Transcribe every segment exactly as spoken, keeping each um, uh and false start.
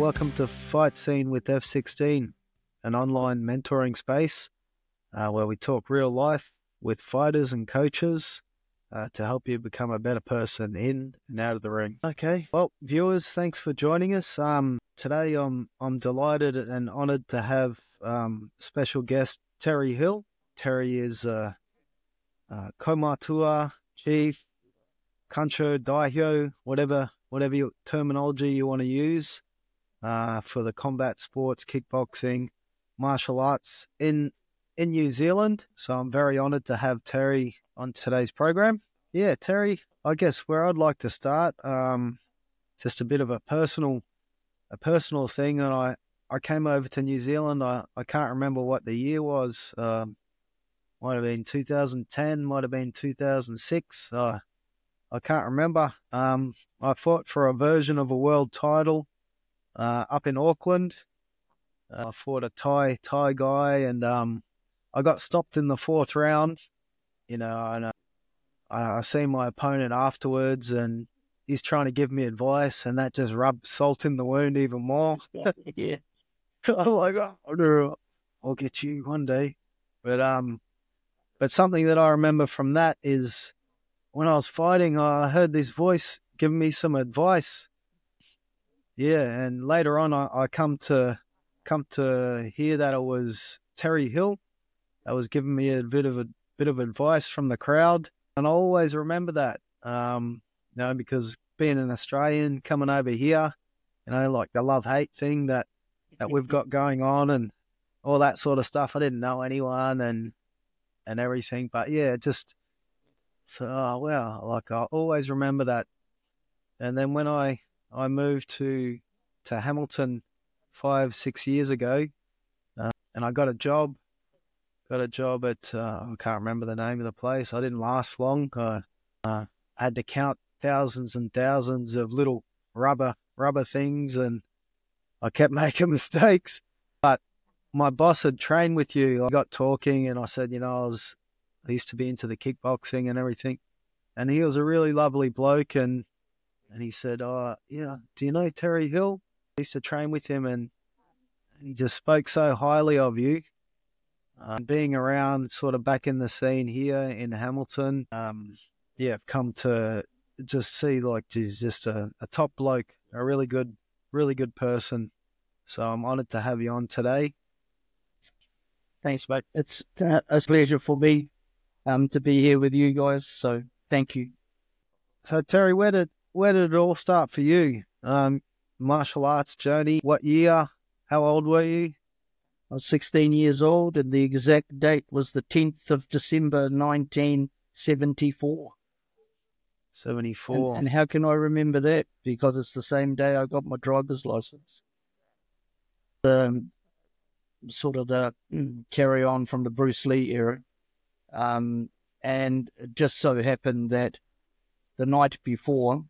welcome to Fight Scene with F sixteen, an online mentoring space uh, where we talk real life with fighters and coaches uh, to help you become a better person in and out of the ring. Okay, well, viewers, thanks for joining us. Um, today I'm I'm delighted and honoured to have um, special guest Terry Hill. Terry is uh, uh, Kaumatua Chief, Kancho Daihyo, whatever whatever your terminology you want to use. Uh, for the combat sports, kickboxing, martial arts in in New Zealand. So I'm very honoured to have Terry on today's program. Yeah, Terry, I guess where I'd like to start, um, just a bit of a personal a personal thing. And I, I came over to New Zealand. I, I can't remember what the year was. Um, might have been two thousand ten, might have been two thousand six. Uh, I can't remember. Um, I fought for a version of a world title Uh, up in Auckland. Uh, I fought a Thai Thai guy, and um, I got stopped in the fourth round. You know, and uh, I, I seen my opponent afterwards, and he's trying to give me advice, and that just rubbed salt in the wound even more. Yeah, I'm like, oh, I'll get you one day. But um, but something that I remember from that is when I was fighting, I heard this voice giving me some advice. Yeah, and later on, I, I come to come to hear that it was Terry Hill that was giving me a bit of a bit of advice from the crowd, and I always remember that. Um, you know, because being an Australian coming over here, you know, like the love hate thing that that we've got going on and all that sort of stuff. I didn't know anyone and and everything, but yeah, just so oh, wow, like I always remember that. And then when I I moved to to Hamilton five, six years ago, uh, and I got a job. Got a job at uh, I can't remember the name of the place. I didn't last long. Uh, uh, I had to count thousands and thousands of little rubber rubber things, and I kept making mistakes. But my boss had trained with you. I got talking, and I said, you know, I was I used to be into the kickboxing and everything, and he was a really lovely bloke, and. And he said, oh, yeah, do you know Terry Hill? I used to train with him, and, and he just spoke so highly of you. Uh, being around sort of back in the scene here in Hamilton, um, yeah, I've come to just see like he's just a, a top bloke, a really good, really good person. So I'm honoured to have you on today. Thanks, mate. It's uh, a pleasure for me um, to be here with you guys, so thank you. So, Terry, where did Where did it all start for you? Um, martial arts journey, what year? How old were you? I was sixteen years old, and the exact date was the tenth of December, nineteen seventy-four. seventy-four. And, and how can I remember that? Because it's the same day I got my driver's license. Um, sort of the carry on from the Bruce Lee era. Um, and it just so happened that the night before,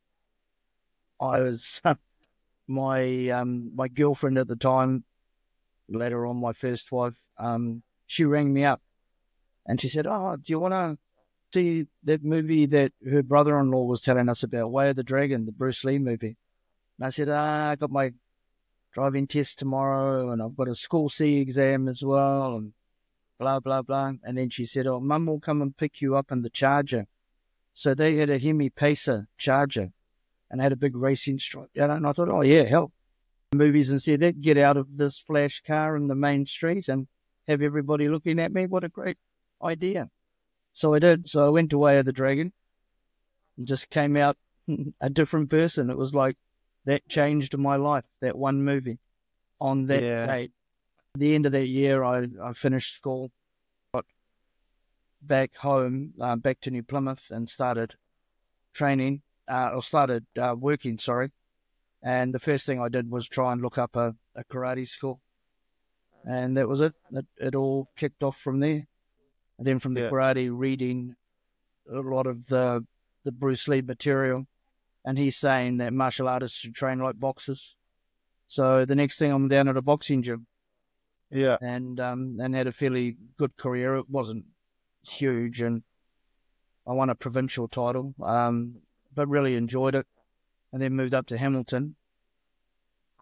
I was my um my girlfriend at the time, later on my first wife. Um, she rang me up, and she said, "Oh, do you want to see that movie that her brother-in-law was telling us about, Way of the Dragon, the Bruce Lee movie?" And I said, "Ah, I got my driving test tomorrow, and I've got a school C exam as well, and blah blah blah." And then she said, "Oh, Mum will come and pick you up in the Charger." So they had a Hemi Pacer Charger. And had a big racing stripe. And I thought, oh, yeah, hell. Movies and said that, get out of this flash car in the main street and have everybody looking at me. What a great idea. So I did. So I went to Way of the Dragon and just came out a different person. It was like that changed my life, that one movie on that yeah. date. At the end of that year, I, I finished school, got back home, uh, back to New Plymouth and started training. Uh, or started uh, working, sorry. And the first thing I did was try and look up a, a karate school. And that was it. it. It all kicked off from there. And then from the yeah. karate, reading a lot of the, the Bruce Lee material. And he's saying that martial artists should train like boxers. So the next thing I'm down at a boxing gym. Yeah. And, um, and had a fairly good career. It wasn't huge. And I won a provincial title. Um, but really enjoyed it, and then moved up to Hamilton.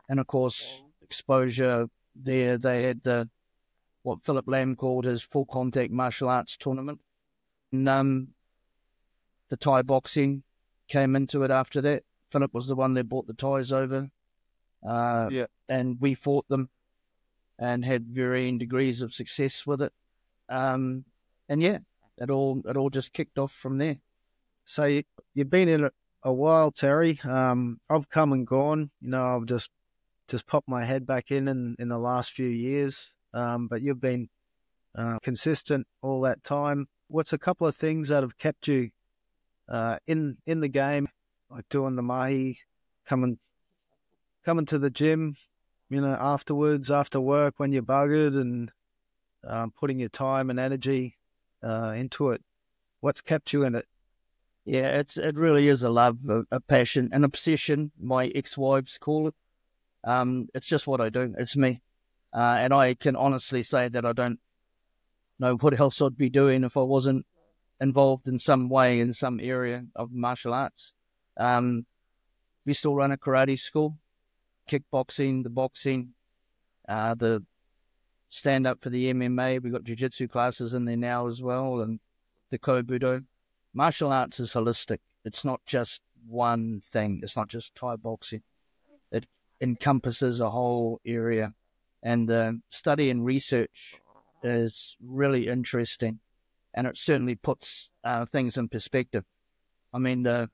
And of course, exposure there, they had the what Philip Lam called his full contact martial arts tournament. And um, the Thai boxing came into it after that. Philip was the one that brought the Thais over. Uh, Yeah. And we fought them and had varying degrees of success with it. Um, and yeah, it all it all just kicked off from there. So you, you've been in it a while, Terry. Um, I've come and gone. You know, I've just just popped my head back in in, in the last few years. Um, but you've been uh, consistent all that time. What's a couple of things that have kept you uh, in in the game, like doing the mahi, coming coming to the gym, you know, afterwards, after work when you're buggered, and um, putting your time and energy uh, into it? What's kept you in it? Yeah, it's it really is a love, a, a passion, an obsession. My ex-wives call it. Um, it's just what I do. It's me, uh, and I can honestly say that I don't know what else I'd be doing if I wasn't involved in some way in some area of martial arts. Um, we still run a karate school, kickboxing, the boxing, uh, the stand up for the M M A. We've got jiu-jitsu classes in there now as well, and the Kobudo. Martial arts is holistic. It's not just one thing. It's not just Thai boxing. It encompasses a whole area. And the study and research is really interesting. And it certainly puts uh, things in perspective. I mean, the,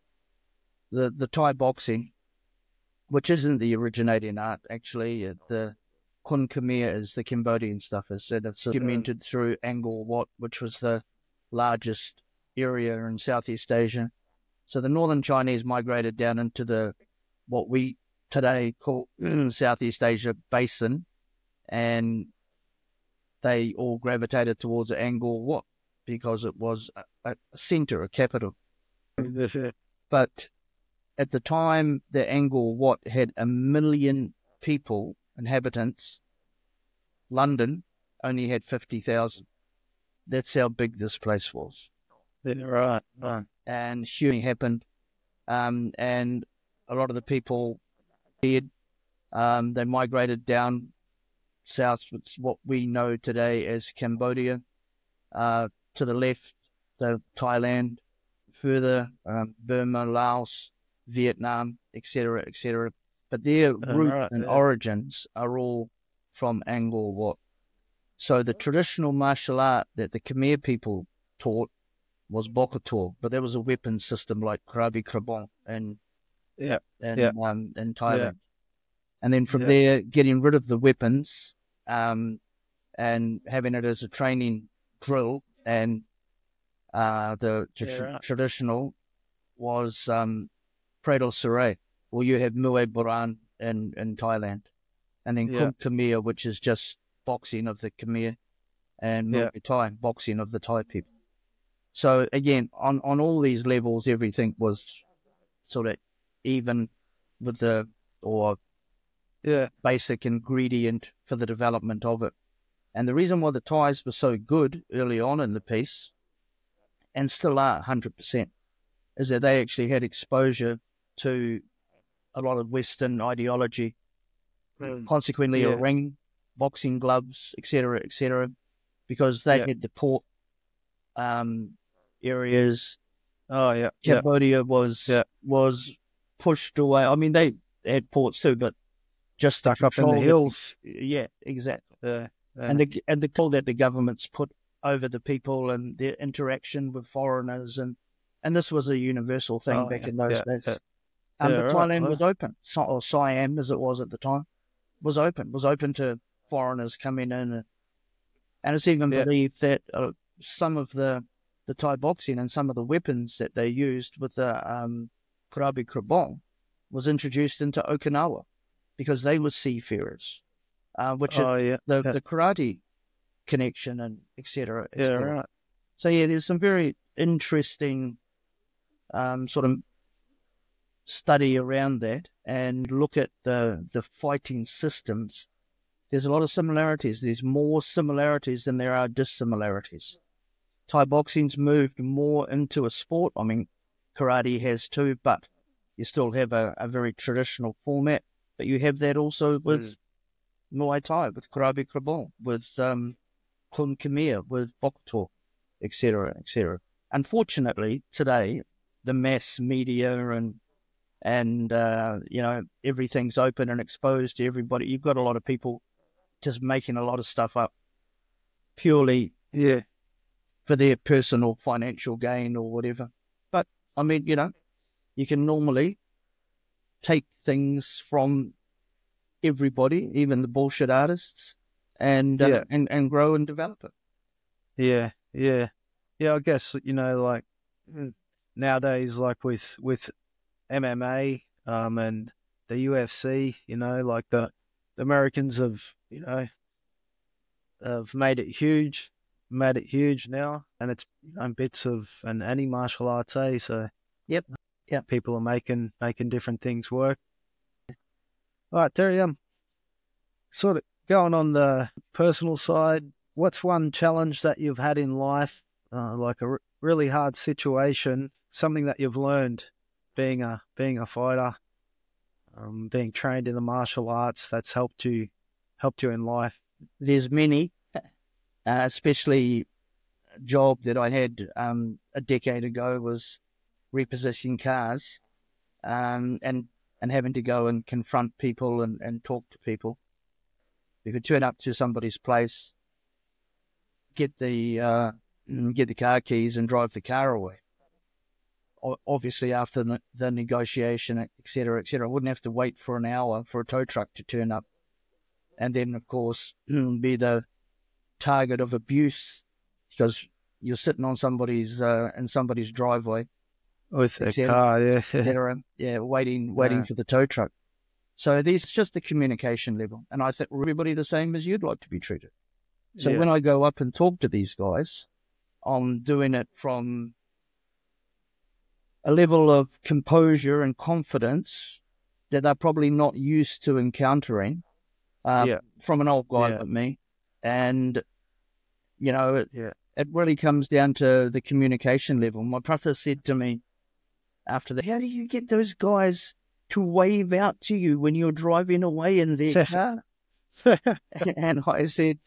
the the Thai boxing, which isn't the originating art, actually, uh, the Kun Khmer is the Cambodian stuff. Is and it's documented through Angkor Wat, which was the largest area in Southeast Asia. So the northern Chinese migrated down into the what we today call Southeast Asia basin, and they all gravitated towards Angkor Wat because it was a, a center, a capital. But at the time that Angkor Wat had a million people, inhabitants, London only had fifty thousand. That's how big this place was. Yeah, right, right. And shooting happened, um, and a lot of the people did. Um, they migrated down south, which is what we know today as Cambodia. Uh, to the left, the Thailand. Further, um, Burma, Laos, Vietnam, et cetera, et cetera. But their Uh, root right, and yeah. origins are all from Angkor Wat. So the traditional martial art that the Khmer people taught was Bokator, but there was a weapon system like Krabi Krabong in, Yeah, in, yeah. um, in Thailand. Yeah. And then from Yeah. there, getting rid of the weapons um, and having it as a training drill, and uh, the tr- Yeah, right. traditional was um, Pradal Saray, or you have Muay Boran in, in Thailand. And then Yeah. Kung Khmer, which is just boxing of the Khmer, and Yeah. Muay Thai, boxing of the Thai people. So again, on, on all these levels, everything was sort of even with the, or Yeah. basic ingredient for the development of it. And the reason why the Thais were so good early on in the piece, and still are one hundred percent, is that they actually had exposure to a lot of Western ideology. Mm. Consequently, Yeah. a ring, boxing gloves, et cetera, et cetera, because they Yeah. had the port um, areas. Oh, yeah. Yeah. Cambodia was Yeah. was pushed away. I mean, they had ports too, but just Stuck up in the control that- hills. Yeah, exactly. Yeah. Yeah. And the and the control that the governments put over the people and their interaction with foreigners, and and this was a universal thing Oh, back yeah, in those yeah, days. yeah. Um, Yeah, but right, Thailand right. was open, so, or Siam as it was at the time, was open, was open to foreigners coming in, and, and it's even Yeah. believed that uh, some of the the Thai boxing and some of the weapons that they used with the um, Krabi Krabong was introduced into Okinawa because they were seafarers, uh, which Oh, is yeah. the, yeah. the karate connection and et cetera, et Yeah, cetera. right. So yeah, there's some very interesting um, sort of study around that, and look at the the fighting systems. There's a lot of similarities. There's more similarities than there are dissimilarities. Thai boxing's moved more into a sport. I mean, karate has too, but you still have a, a very traditional format. But you have that also with Mm. Muay Thai, with Krabi Krabon, with um, Kun Khmer, with Boktor, et cetera, et cetera. Unfortunately, today, the mass media and and uh, you know, everything's open and exposed to everybody. You've got a lot of people just making a lot of stuff up purely Yeah. for their personal financial gain or whatever. But I mean, you know, you can normally take things from everybody, even the bullshit artists, and uh, Yeah. and and grow and develop it. Yeah. Yeah. Yeah. I guess, you know, like nowadays, like with with M M A um, and the U F C, you know, like the, the Americans have, you know, have made it huge, made it huge now, and it's, you know, bits of and any martial arts, eh? So Yep. Yeah. people are making making different things work. All right, Terry, um, sort of going on the personal side, what's one challenge that you've had in life, uh, like a r- really hard situation, something that you've learned being a being a fighter, um, being trained in the martial arts that's helped you helped you in life? There's many, uh, especially a job that I had um, a decade ago was repossessing cars, um, and and having to go and confront people and, and talk to people. You could turn up to somebody's place, get the uh, get the car keys and drive the car away. O- Obviously, after the, the negotiation, et cetera, et cetera, I wouldn't have to wait for an hour for a tow truck to turn up. And then, of course, be the target of abuse because you're sitting on somebody's uh, in somebody's driveway, With a et cetera, car, yeah. et cetera, yeah, waiting, waiting Yeah. for the tow truck. So there's just the communication level, and I think everybody the same as you'd like to be treated. So Yeah. when I go up and talk to these guys, I'm doing it from a level of composure and confidence that they're probably not used to encountering um, Yeah. from an old guy Yeah. like me. And, you know, it, Yeah. it really comes down to the communication level. My brother said to me after that, how do you get those guys to wave out to you when you're driving away in their car? And I said,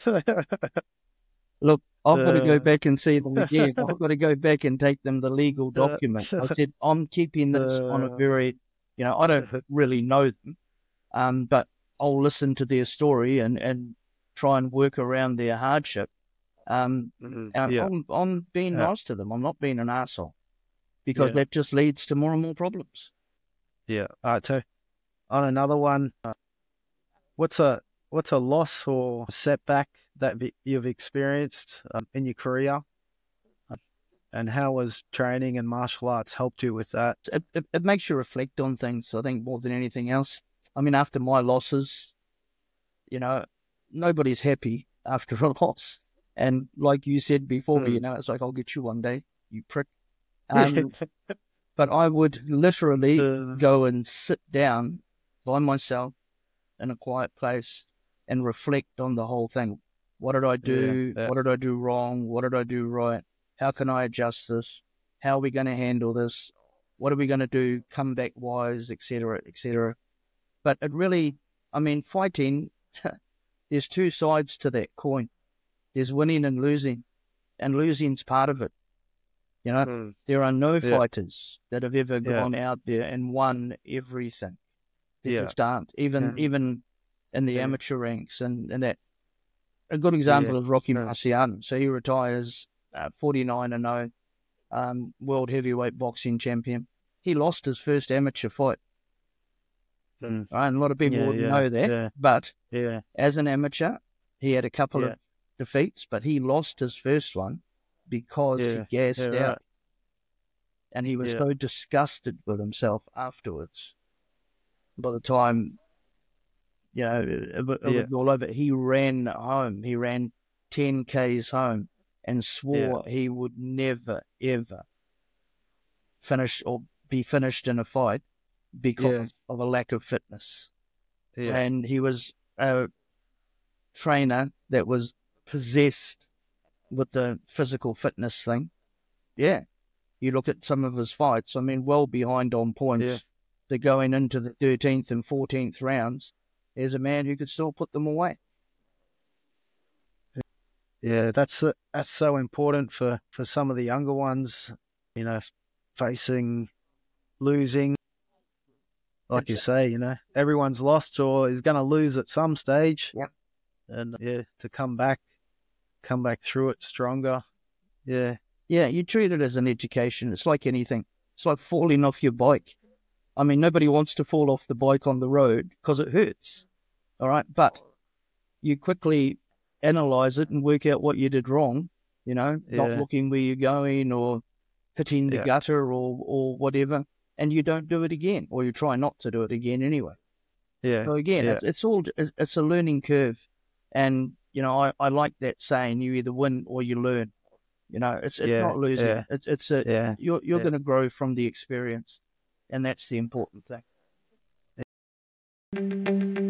look, I've got to go Uh. back and see them again. I've got to go back and take them the legal document. I said, I'm keeping this on a Uh. very, you know, I don't really know them, um, but I'll listen to their story and, and try and work around their hardship. Um, Mhm. and Yeah. I'm, I'm being Yeah. nice to them. I'm not being an arsehole because Yeah. that just leads to more and more problems. Yeah. All right. So on another one, uh, what's a what's a loss or setback that vi- you've experienced um, in your career, Uh, and how has training and martial arts helped you with that? It, it, it makes you reflect on things, I think, more than anything else. I mean, after my losses, you know, nobody's happy after a loss. And like you said before, Mm. you know, it's like, I'll get you one day, you prick. Um, but I would literally Uh. go and sit down by myself in a quiet place and reflect on the whole thing. What did I do? Yeah, yeah. What did I do wrong? What did I do right? How can I adjust this? How are we going to handle this? What are we going to do comeback wise, et cetera, et cetera. But it really, I mean, fighting, there's two sides to that coin. There's winning and losing, and losing's part of it. You know, Mm. there are no Yeah. fighters that have ever Yeah. gone out there and won everything. They Yeah. just aren't. Even Yeah. even in the Yeah. amateur ranks and, and that. A good example Yeah. is Rocky Yeah. Marciano. So he retires uh, forty-nine and oh, um, world heavyweight boxing champion. He lost his first amateur fight. Mm. Right? And a lot of people Yeah, wouldn't yeah, know that. yeah. But Yeah. as an amateur, he had a couple Yeah. of defeats, but he lost his first one because Yeah. he gassed Yeah, out. right. And he was Yeah. so disgusted with himself afterwards. By the time, you know, it, it Yeah. was all over, he ran home. He ran ten Ks home and swore he would never, ever finish or be finished in a fight because Yeah. of a lack of fitness. Yeah. And he was a trainer that was possessed with the physical fitness thing. Yeah. You look at some of his fights, I mean, well behind on points, Yeah. they're going into the thirteenth and fourteenth rounds, there's a man who could still put them away. Yeah, that's that's so important for, for some of the younger ones, you know, facing losing. Like you say, you know, everyone's lost or is going to lose at some stage. Yeah. And yeah, to come back, come back through it stronger. Yeah. Yeah, you treat it as an education. It's like anything. It's like falling off your bike. I mean, nobody wants to fall off the bike on the road because it hurts. All right. But you quickly analyze it and work out what you did wrong, you know, Yeah. not looking where you're going or hitting the Yeah. gutter or, or whatever. And you don't do it again, or you try not to do it again anyway. Yeah. So again, yeah. it's, it's all, it's, it's a learning curve. And, you know, I, I like that saying, you either win or you learn. You know, it's it's Yeah, not losing. yeah. It's it's a Yeah. you're you're yeah. going to grow from the experience, and that's the important thing.